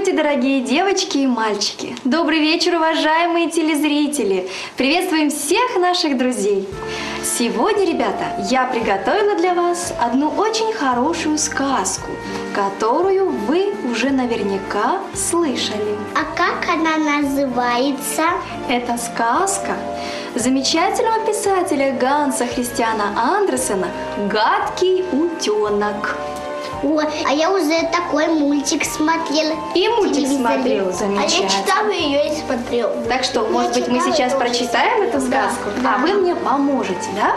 Здравствуйте, дорогие девочки и мальчики! Добрый вечер, уважаемые телезрители! Приветствуем всех наших друзей! Сегодня, ребята, я приготовила для вас одну очень хорошую сказку, которую вы уже наверняка слышали. А как она называется? Это сказка замечательного писателя Ганса Христиана Андерсена «Гадкий утенок». О, а я уже такой мультик смотрела. И мультик смотрел, замечательно. А я читала ее и смотрела. Так что, может быть, мы сейчас прочитаем эту сказку, да. а вы мне поможете, да?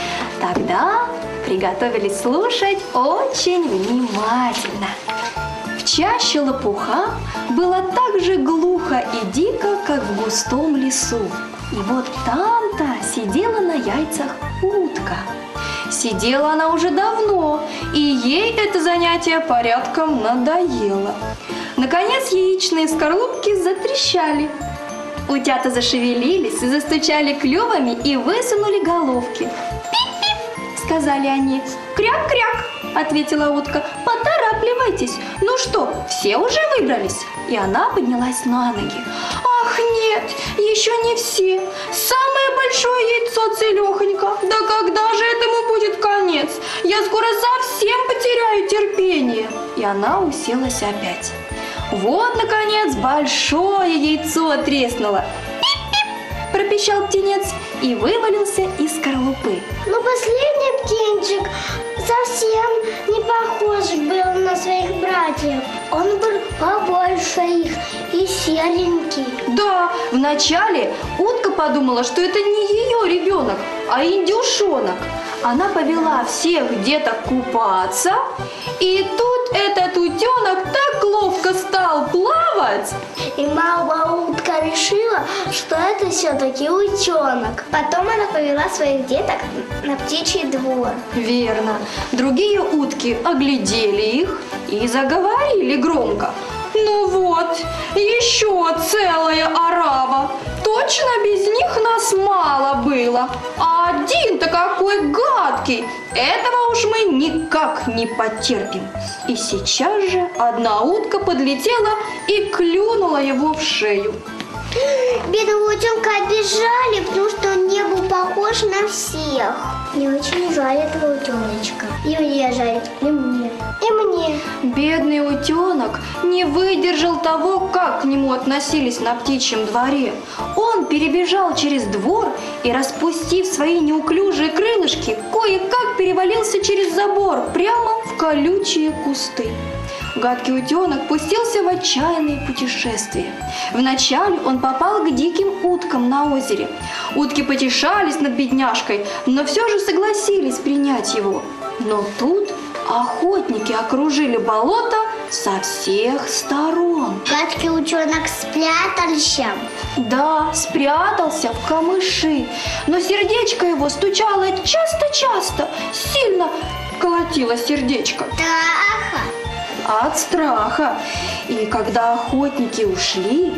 Тогда приготовились слушать очень внимательно. В чаще лопуха было так же глухо и дико, как в густом лесу. И вот там-то сидела на яйцах утка. Сидела она уже давно, и ей это занятие порядком надоело. Наконец яичные скорлупки затрещали. Утята зашевелились, застучали клювами и высунули головки. «Пип-пип!» – сказали они. «Кряк-кряк!» – ответила утка. «Поторапливайтесь! Ну что, все уже выбрались?» И она поднялась на ноги. «Ах, нет, еще не все! Самое большое яйцо целехонько! Да когда же этому будет конец? Я скоро совсем потеряю терпение!» И она уселась опять. Вот, наконец, большое яйцо треснуло. «Пип-пип!» – пропищал птенец и вывалился из скорлупы. Но последний птенчик совсем не похож был на своих братьев. Он был побольше их и серенький. Да, вначале утка подумала, что это не ее ребенок, а индюшонок. Она повела всех деток купаться, и тут этот утенок так ловко стал плавать. И мама утка решила, что это все-таки утенок. Потом она повела своих деток на птичий двор. Верно. Другие утки оглядели их и заговорили громко. Ну вот, еще целая орава. Точно без них нас мало было. А один-то какой гадкий. Этого уж мы никак не потерпим. И сейчас же одна утка подлетела и клюнула его в шею. Бедного утенка обижали, потому что он не был похож на всех. Мне очень жаль этого утеночка. И мне жаль, и мне, и мне. Бедный утенок не выдержал того, как к нему относились на птичьем дворе. Он перебежал через двор и, распустив свои неуклюжие крылышки, кое-как перевалился через забор прямо в колючие кусты. Гадкий утенок пустился в отчаянное путешествие. Вначале он попал к диким уткам на озере. Утки потешались над бедняжкой, но все же согласились принять его. Но тут охотники окружили болото со всех сторон. Гадкий утенок спрятался. Да, спрятался в камыши, но сердечко его стучало часто-часто, сильно колотило сердечко. Страха. От страха. И когда охотники ушли,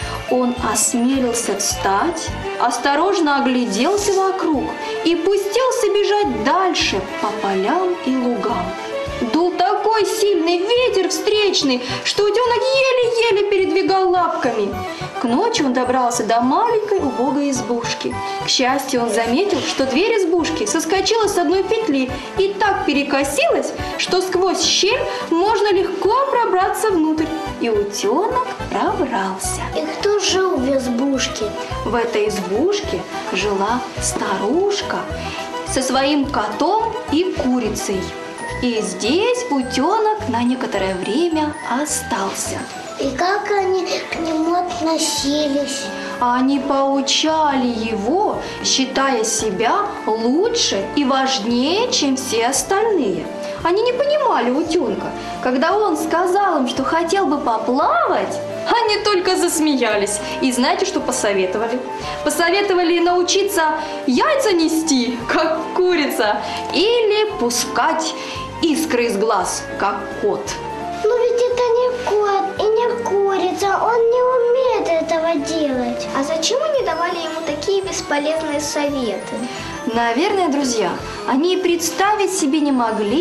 он осмелился встать, осторожно огляделся вокруг и пустился бежать дальше по полям и лугам. Дул такой сильный ветер встречный, что утенок еле-еле передвигал лапками. К ночи он добрался до маленькой убогой избушки. К счастью, он заметил, что дверь избушки соскочила с одной петли и так перекосилась, что сквозь щель можно легко пробраться внутрь. И утенок пробрался. И кто жил в избушке? В этой избушке жила старушка со своим котом и курицей. И здесь утенок на некоторое время остался. И как они к нему относились? Они поучали его, считая себя лучше и важнее, чем все остальные. Они не понимали утенка. Когда он сказал им, что хотел бы поплавать, они только засмеялись. И знаете, что посоветовали? Посоветовали научиться яйца нести, как курица, или пускать искры из глаз, как кот. Но ведь это не кот и не курица, он не умеет этого делать. А зачем они давали ему такие бесполезные советы? Наверное, друзья, они и представить себе не могли,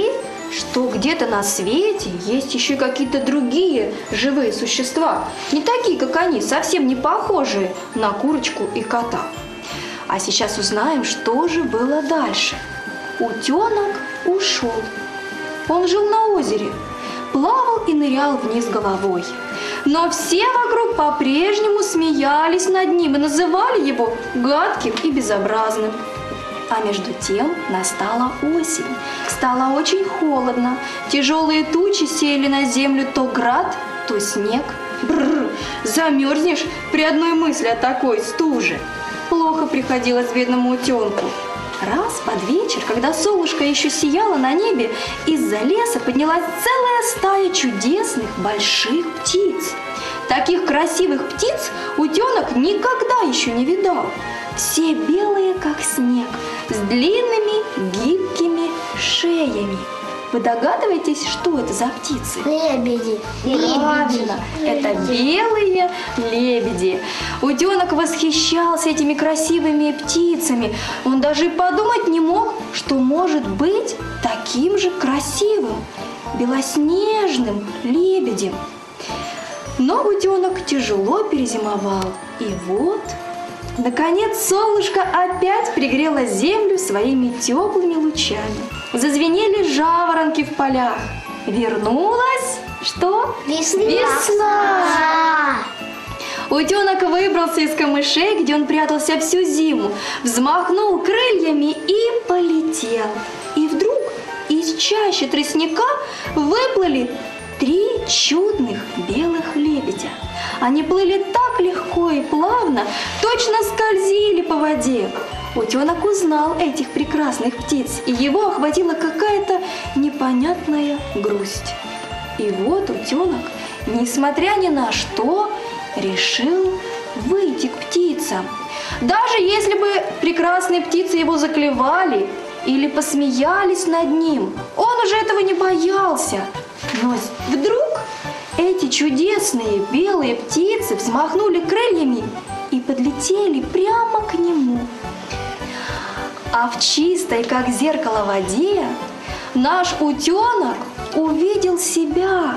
что где-то на свете есть еще какие-то другие живые существа, не такие, как они, совсем не похожие на курочку и кота. А сейчас узнаем, что же было дальше. Утенок ушел. Он жил на озере, плавал и нырял вниз головой. Но все вокруг по-прежнему смеялись над ним и называли его гадким и безобразным. А между тем настала осень. Стало очень холодно. Тяжелые тучи сеяли на землю то град, то снег. Бррр, замерзнешь при одной мысли о такой стуже. Плохо приходилось бедному утенку. Раз под вечер, когда солнышко еще сияло на небе, из-за леса поднялась целая стая чудесных больших птиц. Таких красивых птиц утенок никогда еще не видал. Все белые, как снег, с длинными гибкими шеями. Вы догадываетесь, что это за птицы? Лебеди. Правильно, это белые лебеди. Утенок восхищался этими красивыми птицами. Он даже и подумать не мог, что может быть таким же красивым, белоснежным лебедем. Но утенок тяжело перезимовал. И вот, наконец, солнышко опять пригрело землю своими теплыми лучами. Зазвенели жаворонки в полях. Вернулась что? Весна! Утенок выбрался из камышей, где он прятался всю зиму, взмахнул крыльями и полетел. И вдруг из чащи тростника выплыли 3 чудных белых лебедя. Они плыли так легко и плавно, точно скользили по воде. Утенок узнал этих прекрасных птиц, и его охватила какая-то непонятная грусть. И вот утенок, несмотря ни на что, решил выйти к птицам. Даже если бы прекрасные птицы его заклевали или посмеялись над ним, он уже этого не боялся. Но вдруг эти чудесные белые птицы взмахнули крыльями и подлетели прямо к нему. А в чистой, как зеркало, воде наш утенок увидел себя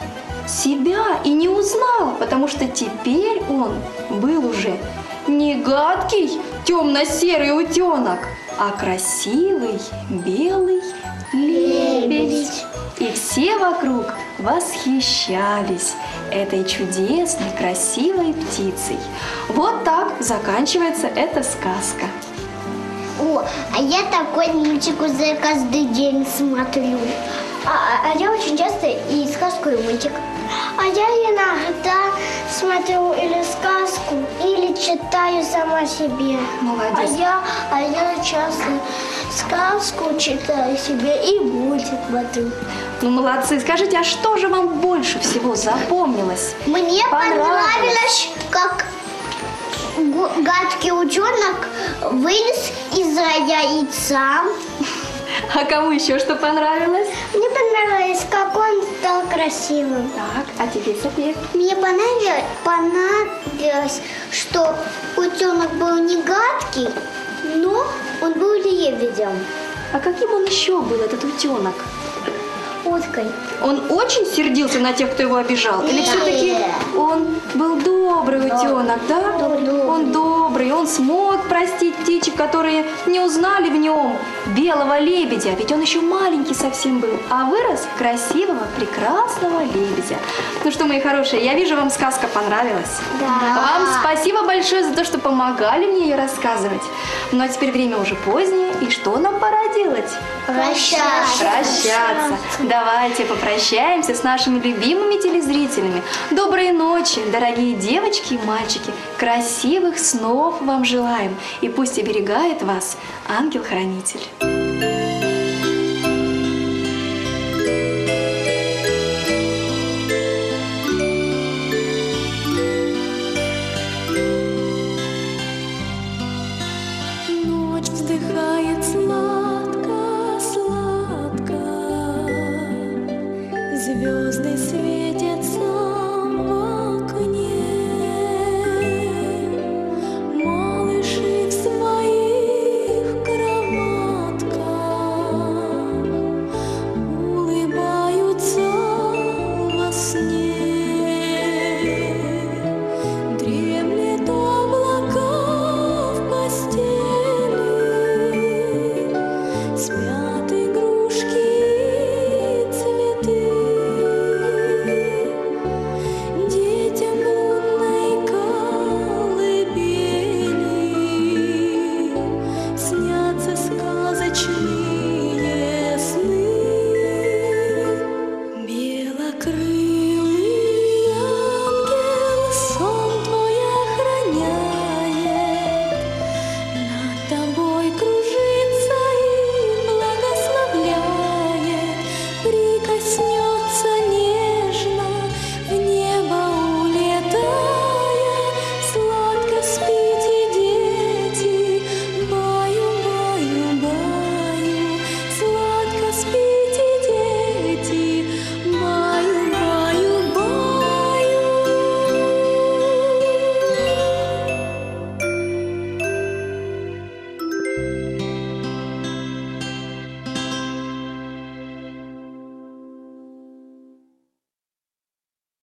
и не узнал, потому что теперь он был уже не гадкий темно-серый утенок, а красивый белый лебедь. И все вокруг восхищались этой чудесной, красивой птицей. Вот так заканчивается эта сказка. О, а я такой мультик уже каждый день смотрю. А я очень часто и сказку, и мультик. А я иногда смотрю или сказку, или читаю сама себе. Молодец. А я часто сказку читаю себе и мультик смотрю. Ну, молодцы. Скажите, а что же вам больше всего запомнилось? Мне понравилось, как гадкий утенок вылез из яйца. А кому еще что понравилось? Мне понравилось, как он стал красивым. Так, а тебе, София? Мне понравилось, что утенок был не гадкий, но он был лебедем. А каким он еще был, этот утенок? Уткой. Он очень сердился на тех, кто его обижал? Или Нет. все-таки он был добрый утенок, да? Добрый. Он добрый, он смог простить птичек, которые не узнали в нем белого лебедя, ведь он еще маленький совсем был, а вырос в красивого, прекрасного лебедя. Ну что, мои хорошие, я вижу, вам сказка понравилась. Да. Вам спасибо большое за то, что помогали мне ее рассказывать. Ну а теперь время уже позднее, и что нам пора делать? Прощаться. Давайте попрощаемся с нашими любимыми телезрителями. Доброй ночи, дорогие девочки и мальчики. Красивых снов вам желаем. И пусть оберегает вас ангел-хранитель.